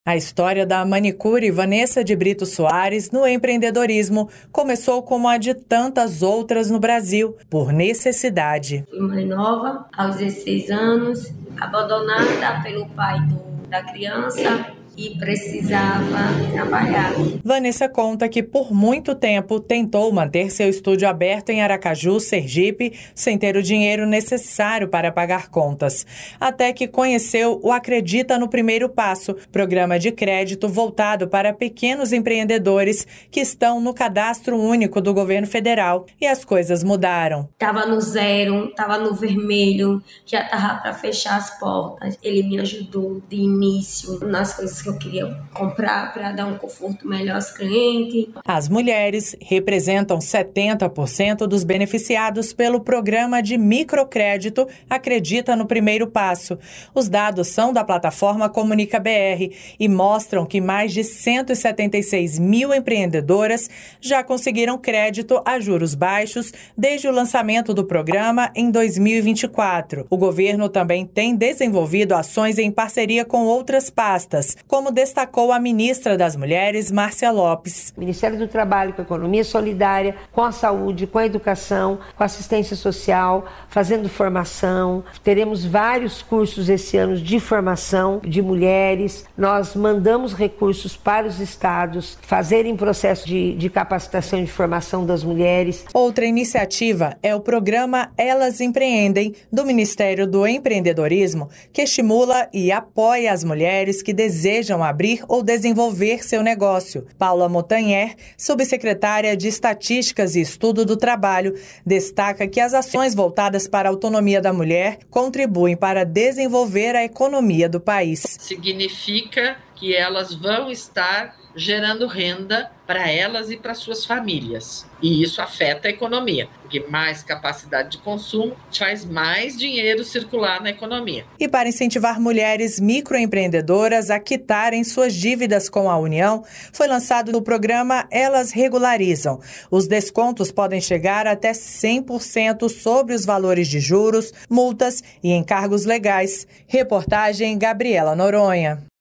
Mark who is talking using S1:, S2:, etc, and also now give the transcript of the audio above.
S1: A história da manicure Vanessa de Brito Soares no empreendedorismo começou como a de tantas outras no Brasil, por necessidade.
S2: Fui mãe nova, aos 16 anos, abandonada pelo pai da criança e precisava trabalhar.
S1: Vanessa conta que por muito tempo tentou manter seu estúdio aberto em Aracaju, Sergipe, sem ter o dinheiro necessário para pagar contas. Até que conheceu o Acredita no Primeiro Passo, programa de crédito voltado para pequenos empreendedores que estão no cadastro único do governo federal. E as coisas mudaram.
S2: Estava no zero, estava no vermelho, já estava para fechar as portas. Ele me ajudou de início nas coisas que eu queria comprar para dar um conforto melhor aos clientes.
S1: As mulheres representam 70% dos beneficiados pelo programa de microcrédito Acredita no Primeiro Passo. Os dados são da plataforma Comunica BR e mostram que mais de 176 mil empreendedoras já conseguiram crédito a juros baixos desde o lançamento do programa em 2024. O governo também tem desenvolvido ações em parceria com outras pastas, como destacou a ministra das Mulheres, Márcia Lopes.
S3: O Ministério do Trabalho com a Economia Solidária, com a saúde, com a educação, com a assistência social, fazendo formação. Teremos vários cursos esse ano de formação de mulheres. Nós mandamos recursos para os estados fazerem processo de capacitação e de formação das mulheres.
S1: Outra iniciativa é o programa Elas Empreendem, do Ministério do Empreendedorismo, que estimula e apoia as mulheres que desejam abrir ou desenvolver seu negócio. Paula Montanher, subsecretária de Estatísticas e Estudo do Trabalho, destaca que as ações voltadas para a autonomia da mulher contribuem para desenvolver a economia do país.
S4: Significa que elas vão estar gerando renda para elas e para suas famílias. E isso afeta a economia, porque mais capacidade de consumo faz mais dinheiro circular na economia.
S1: E para incentivar mulheres microempreendedoras a quitarem suas dívidas com a União, foi lançado o programa Elas Regularizam. Os descontos podem chegar até 100% sobre os valores de juros, multas e encargos legais. Reportagem Gabriela Noronha.